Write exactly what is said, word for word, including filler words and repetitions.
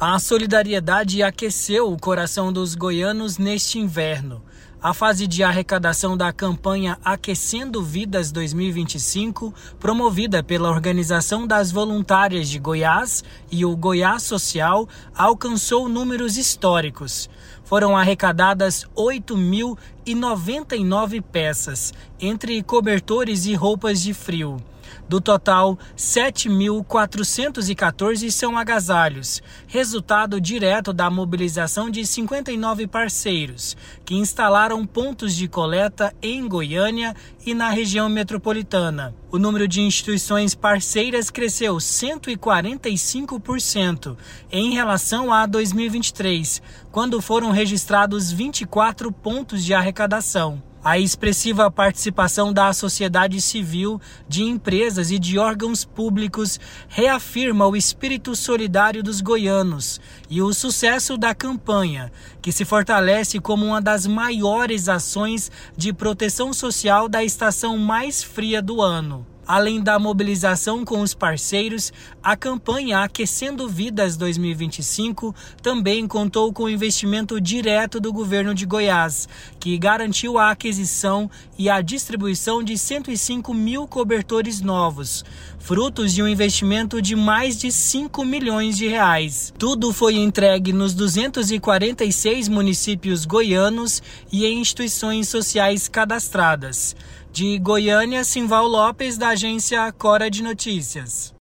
A solidariedade aqueceu o coração dos goianos neste inverno. A fase de arrecadação da campanha Aquecendo Vidas dois mil e vinte e cinco, promovida pela Organização das Voluntárias de Goiás e o Goiás Social, alcançou números históricos. Foram arrecadadas oito mil e noventa e nove peças, entre cobertores e roupas de frio. Do total, sete mil quatrocentos e quatorze são agasalhos, resultado direto da mobilização de cinquenta e nove parceiros, que instalaram pontos de coleta em Goiânia e na região metropolitana. O número de instituições parceiras cresceu cento e quarenta e cinco por cento em relação a dois mil e vinte e três, quando foram registrados vinte e quatro pontos de arrecadação. A expressiva participação da sociedade civil, de empresas e de órgãos públicos reafirma o espírito solidário dos goianos e o sucesso da campanha, que se fortalece como uma das maiores ações de proteção social da estação mais fria do ano. Além da mobilização com os parceiros, a campanha Aquecendo Vidas dois mil e vinte e cinco também contou com o investimento direto do governo de Goiás, que garantiu a aquisição e a distribuição de cento e cinco mil cobertores novos, frutos de um investimento de mais de cinco milhões de reais. Tudo foi entregue nos duzentos e quarenta e seis municípios goianos e em instituições sociais cadastradas. De Goiânia, Simval Lopes, da agência Cora de Notícias.